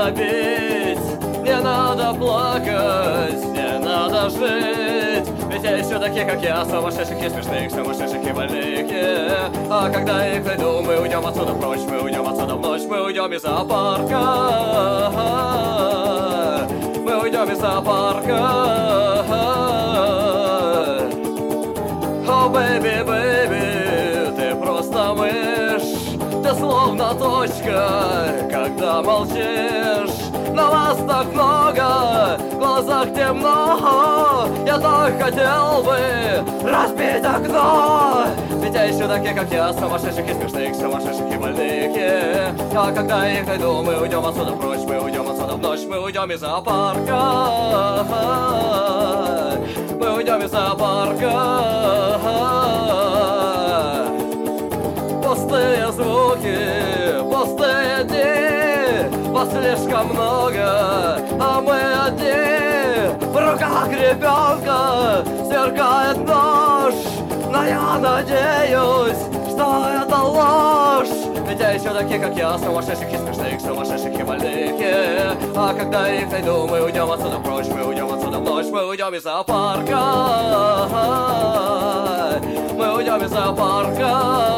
пить, не надо плакать, не надо жить. Ведь есть еще такие, как я, сумасшедших и смешных, сумасшедших и больных. А когда их найду, мы уйдем отсюда прочь, мы уйдем отсюда в ночь, мы уйдем из зоопарка. Мы уйдем из зоопарка. О, бэйби, бэйби, ты просто мышь, ты словно точка, когда молчишь. На вас так много, в глазах темно. Я так хотел бы разбить окно. Ведь я ищу таких, как я, сумасшедших и смешных, сумасшедших и больных. А когда их найду, мы уйдем отсюда прочь, мы уйдем отсюда в ночь, мы уйдем из зоопарка. Мы уйдем из зоопарка. Пустые звуки, пустые дни, вас слишком много, а мы одни. В руках ребенка сверкает нож, но я надеюсь, что это ложь. Ведь я еще такие, как я, сумасшедших и смешных, сумасшедших и больных. А когда их найду, мы уйдем отсюда прочь, мы уйдем отсюда в ночь, мы уйдем из зоопарка. Мы уйдем из зоопарка.